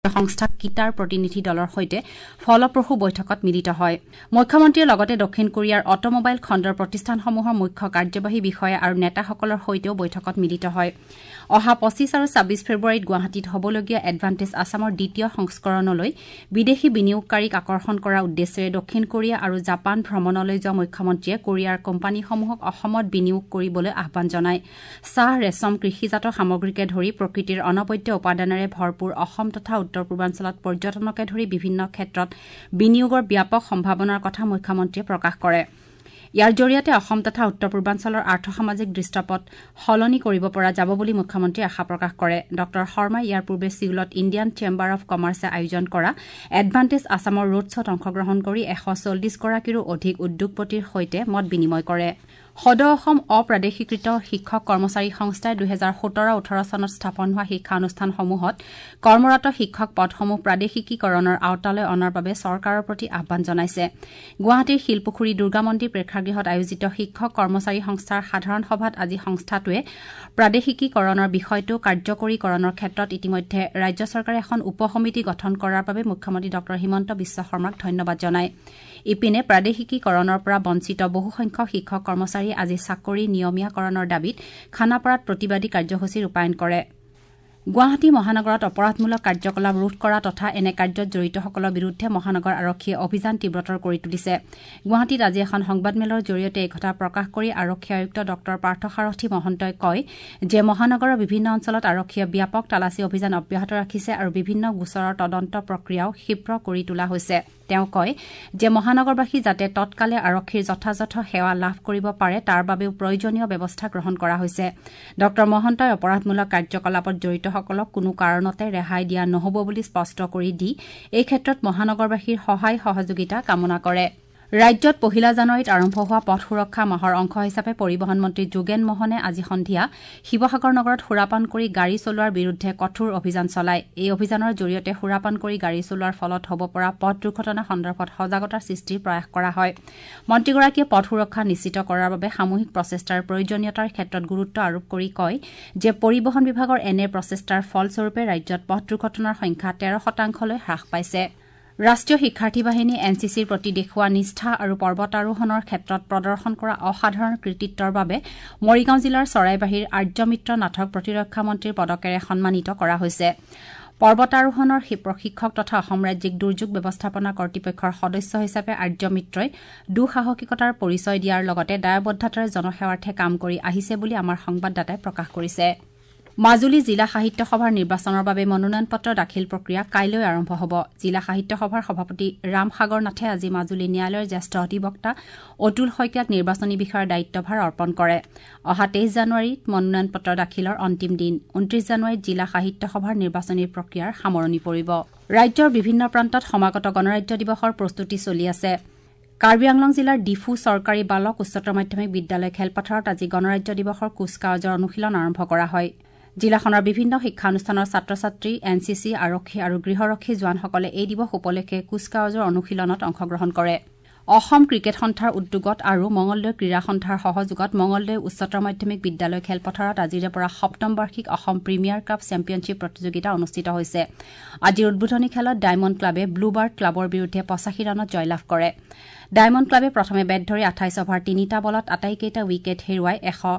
সংস্থা কিটাৰ প্ৰতিনিধি দলৰ সৈতে ফলপ্ৰসূ বৈঠকত মিলিত হয় মুখ্যমন্ত্ৰীয়ে লগতে দক্ষিণ কোৰিয়াৰ অটোমোবাইল খণ্ডৰ প্ৰতিষ্ঠানসমূহৰ মুখ্য কাৰ্যবাহী বিষয়া আৰু নেতাসকলৰ সৈতেও বৈঠকত মিলিত হয় অহা 25 আৰু 26 ফেব্ৰুৱাৰীত গুৱাহাটীত হ'বলগীয়া এডভান্টেজ আছামৰ দ্বিতীয় সংস্কৰণলৈ বিদেশী বিনিয়োগকাৰীক আকৰ্ষণ কৰাৰ উদ্দেশ্যেৰে দক্ষিণ কোৰিয়া আৰু জাপান ভ্ৰমণলৈ যোৱা মুখ্যমন্ত্ৰীয়ে কোৰিয়াৰ কোম্পানীসমূহক অসমত বিনিয়োগ কৰিবলৈ আহ্বান জনায় চাহ ৰেচম কৃষিজাত সামগ্ৰীকে ধৰি প্ৰকৃতিৰ অনবদ্য উপাদানেৰে ভৰপূৰ অসম তথা উত্তৰ পূৰ্বাঞ্চলত পৰ্যটনকে ধৰি বিভিন্ন ক্ষেত্ৰত বিনিয়োগৰ ব্যাপক সম্ভাৱনাৰ কথা মুখ্যমন্ত্ৰীয়ে প্ৰকাশ কৰে ইয়াৰ জৰিয়তে অসম তথা উত্তৰ পূৰ্বাঞ্চলৰ আৰ্থ-সামাজিক দৃশ্যপট সলনি কৰিব পৰা যাব বুলি মুখ্যমন্ত্ৰীয়ে আশা প্ৰকাশ কৰে ডক্টৰ শৰ্মাই ইয়াৰ পূৰ্বে সিউলত ইণ্ডিয়ান চেম্বাৰ অৱ কমাৰ্চে আয়োজন কৰা এডভান্টেজ আছামৰ ৰোড শ্বত অংশগ্ৰহণ কৰি 140 গৰাকীৰো অধিক উদ্যোগপতিৰ সৈতে মত বিনিময় কৰে সদৌ অসম অপ্ৰাদেশিকৃত শিক্ষক কৰ্মচাৰী সংস্থাই 2017-18 চনত স্থাপন হোৱা শিক্ষানুষ্ঠানসমূহত কৰ্মৰত শিক্ষক পদসমূহ প্ৰাদেশিকীকৰণৰ আওতালৈ অনাৰ বাবে চৰকাৰৰ প্ৰতি আহ্বান জনাইছে গুৱাহাটীৰ শিলপুখুৰী দুৰ্গা মন্দিৰ প্ৰেক্ষাগৃহত আয়োজিত শিক্ষক কৰ্মচাৰী সংস্থাৰ সাধাৰণ সভাত আজি সংস্থাটোৱে প্ৰাদেশিকীকৰণৰ বিষয়টো কাৰ্যকৰীকৰণৰ ক্ষেত্ৰত ইতিমধ্যে ৰাজ্য চৰকাৰে এখন উপসমিতি গঠন কৰাৰ বাবে মুখ্যমন্ত্ৰী ডক্টৰ হিমন্ত বিশ্ব শৰ্মাক ধন্যবাদ জনায় ইপিনে প্ৰাদেশিকীকৰণৰ পৰা বঞ্চিত বহুসংখ্যক শিক্ষক কৰ্মচাৰী আজি চাকৰি নিয়মীয়াকৰণৰ দাবীত খানাপাৰাত প্ৰতিবাদী কাৰ্যসূচী ৰূপায়ণ কৰে গুৱাহাটী মহানগৰত অপৰাধমূলক কাৰ্যকলাপ ৰোধ কৰা তথা এনে কাৰ্যত জড়িতসকলৰ বিৰুদ্ধে মহানগৰ আৰক্ষীয়ে অভিযান তীব্ৰতৰ কৰি তুলিছে গুৱাহাটীত আজি এখন সংবাদমেলৰ জৰিয়তে এই কথা প্ৰকাশ কৰি আৰক্ষী আয়ুক্ত ডক্টৰ পাৰ্থসাৰথী মহন্তই কয় যে মহানগৰৰ বিভিন্ন অঞ্চলত আৰক্ষীয়ে ব্যাপক তালাচী অভিযান অব্যাহত ৰাখিছে আৰু বিভিন্ন গোচৰৰ তদন্ত প্ৰক্ৰিয়াও ক্ষীপ্ৰ কৰি তোলা হৈছে তেওঁ কয় যে মহানগৰবাসী যাতে তৎকালে আৰক্ষীৰ যথাযথ সেৱা লাভ কৰিব পাৰে তাৰ বাবেও প্ৰয়োজনীয় ব্যৱস্থা গ্ৰহণ কৰা হৈছে ডক্টৰ মহন্তই অপৰাধমূলক কাৰ্যকলাপত জড়িতসকলক কোনো কাৰণতে ৰেহাই দিয়া নহ'ব বুলি স্পষ্ট কৰি দি এই ক্ষেত্ৰত মহানগৰবাসীৰ সহায় সহযোগিতা কামনা কৰে ৰাজ্যত 1 জানুৱাৰীত আৰম্ভ হোৱা পথ সুৰক্ষা মাহৰ অংশ হিচাপে পৰিবহণ মন্ত্ৰী যোগেন মোহনে আজি সন্ধিয়া শিৱসাগৰ নগৰত সুৰাপান কৰি গাড়ী চলোৱাৰ বিৰুদ্ধে কঠোৰ অভিযান চলায় এই অভিযানৰ জৰিয়তে সুৰাপান কৰি গাড়ী চলোৱাৰ ফলত হ'ব পৰা পথ দুৰ্ঘটনা সন্দৰ্ভত সজাগতাৰ সৃষ্টিৰ প্ৰয়াস কৰা হয় মন্ত্ৰীগৰাকীয়ে পথ সুৰক্ষা নিশ্চিত কৰাৰ বাবে সামূহিক প্ৰচেষ্টাৰ প্ৰয়োজনীয়তাৰ ক্ষেত্ৰত গুৰুত্ব আৰোপ কৰি কয় যে পৰিবহণ বিভাগৰ এনে প্ৰচেষ্টাৰ ফলস্বৰূপে ৰাজ্যত পথ দুৰ্ঘটনাৰ সংখ্যা 13% হ্ৰাস পাইছে ৰাষ্ট্ৰীয় শিক্ষাৰ্থী বাহিনী এনচিচিৰ প্ৰতি দেখুওৱা নিষ্ঠা আৰু পৰ্বতাৰোহণৰ ক্ষেত্ৰত প্ৰদৰ্শন কৰা অসাধাৰণ কৃতিত্বৰ বাবে মৰিগাঁও জিলাৰ চৰাইবাহীৰ আৰ্যমিত্ৰ নাথক প্ৰতিৰক্ষা মন্ত্ৰীৰ পদকেৰে সন্মানিত কৰা হৈছে পৰ্বতাৰোহণৰ প্ৰশিক্ষক তথা অসম ৰাজ্যিক দুৰ্যোগ ব্যৱস্থাপনা কৰ্তৃপক্ষৰ সদস্য হিচাপে আৰ্যমিত্ৰই দুঃসাহসিকতাৰ পৰিচয় দিয়াৰ লগতে দায়বদ্ধতাৰে জনসেৱাৰ্থে কাম কৰি আহিছে বুলি আমাৰ সংবাদদাতাই প্ৰকাশ কৰিছে মাজুলী জিলা সাহিত্য সভাৰ নিৰ্বাচনৰ বাবে মনোনয়ন পত্ৰ দাখিল প্ৰক্ৰিয়া কাইলৈ আৰম্ভ হ'ব জিলা সাহিত্য সভাৰ সভাপতি ৰাম সাগৰ নাথে আজি মাজুলী ন্যায়ালয়ৰ জ্যেষ্ঠ অধিবক্তা অতুল শইকীয়াক নিৰ্বাচনী বিষয়ৰ দায়িত্বভাৰ অৰ্পণ কৰে অহা 23 জানুৱাৰীত মনোনয়ন পত্ৰ দাখিলৰ অন্তিম দিন 29 জানুৱাৰীত জিলা সাহিত্য সভাৰ নিৰ্বাচনী প্ৰক্ৰিয়াৰ সামৰণি পৰিব ৰাজ্যৰ বিভিন্ন প্ৰান্তত সমাগত গণৰাজ্য দিৱসৰ প্ৰস্তুতি চলি আছে কাৰ্বি আংলং জিলাৰ ডিফু চৰকাৰী বালক উচ্চতৰ মাধ্যমিক বিদ্যালয় খেলপথাৰত আজি গণৰাজ্য দিৱসৰ কুচকাৱাজৰ অনুশীলন আৰম্ভ কৰা হয় জিলাখনৰ বিভিন্ন শিক্ষানুষ্ঠানৰ ছাত্ৰ-ছাত্ৰী এনচিচি আৰক্ষী আৰু গৃহৰক্ষী জোৱানসকলে এই দিৱস উপলক্ষে কুচকাৱাজৰ অনুশীলনত অংশগ্ৰহণ কৰে অসম ক্ৰিকেট সন্থাৰ উদ্যোগত আৰু মঙলদৈ ক্ৰীড়া সন্থাৰ সহযোগত মঙলদৈ উচ্চতৰ মাধ্যমিক বিদ্যালয় খেলপথাৰত আজিৰে পৰা সপ্তম বাৰ্ষিক অসম প্ৰিমিয়াৰ কাপ চেম্পিয়নশ্বিপ প্ৰতিযোগিতা অনুষ্ঠিত হৈছে আজিৰ উদ্বোধনী খেলত ডায়মণ্ড ক্লাবে ব্লুবাৰ্ড ক্লাবৰ বিৰুদ্ধে 85 ৰানত জয়লাভ কৰে ডায়মণ্ড ক্লাবে প্ৰথমে বেট ধৰি 28 অভাৰ 3টা বলত আটাইকেইটা উইকেট হেৰুৱাই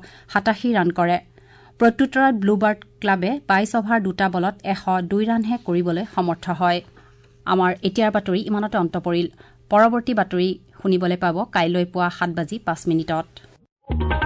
187 ৰান কৰে প্ৰত্যুত্তৰত ব্লুবাৰ্ড ক্লাবে 22 অভাৰ 2টা বলত 102 ৰানহে কৰিবলৈ সমৰ্থ হয় আমাৰ এতিয়াৰ বাতৰি ইমানতে অন্ত পৰিল পৰৱৰ্তী বাতৰি শুনিবলৈ পাব কাইলৈ পুৱা 7:05